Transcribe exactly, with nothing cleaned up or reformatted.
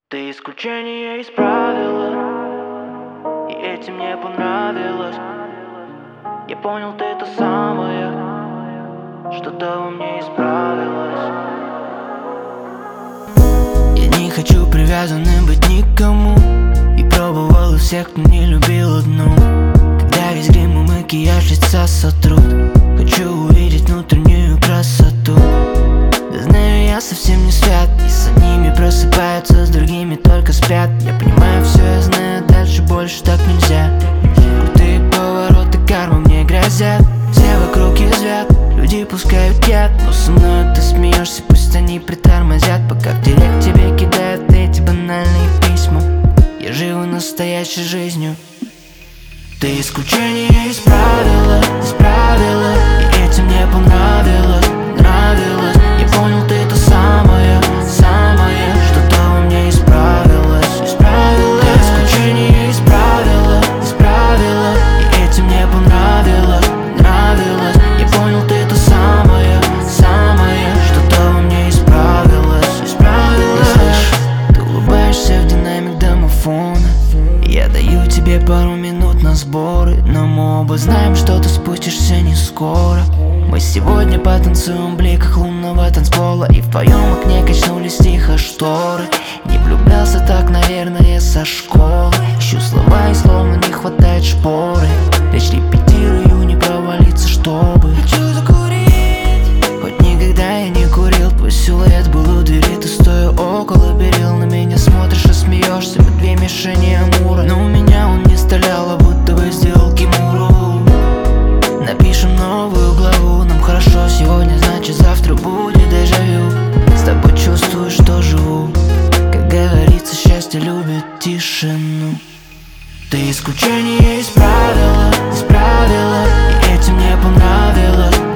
Ты исключение исправила, и этим мне понравилось. Я понял, ты то самое, что-то во мне исправилось. Я не хочу привязанным быть никому, и пробовал у всех, кто не любил одну. Когда весь грим и макияж лица сотрут, хочу увидеть внутреннюю красоту. Да знаю, я совсем не свят, и с одними просыпаются, с другими только спят. Я понимаю все, я знаю, дальше больше так нельзя. Крутые повороты кармы мне грозят, все вокруг язвят, люди пускают яд. Но со мной ты смеешься, пусть они притормозят, пока в директ тебе кидают эти банальные письма. Я живу настоящей жизнью. Ты исключение исправила, исправила, и этим мне понравилось, нравилось. Я понял, ты то самое, самое, что-то во мне исправилось, исправилось. Ты исключение исправила, исправила, и этим мне понравилось, нравилось. Я понял, ты то самое, самое, что-то во мне исправилось, исправилось. Слышь, ты улыбаешься в динамик домофона, я даю тебе пару минут на сборы, но мы оба знаем, что ты спустишься не скоро. Мы сегодня потанцуем в бликах лунного танцпола, и в твоем окне качнулись тихо шторы. Не влюблялся так, наверное, со школы. Ищу слова и словно не хватает шпоры. Речь репетирую, не провалиться, чтобы хочу закурить. Хоть никогда я не курил, твой силуэт был у двери, ты стоя около перил, на меня смотришь и смеешься. Мы две мишени Амура, но у меня он не стрелял, а будто бы сделал Кимуру. Напишем новую главу, нам хорошо сегодня, значит завтра будет дежавю. С тобой чувствую, что живу, как говорится, счастье любит тишину. Ты исключение исправила, исправила, и этим мне понравилось,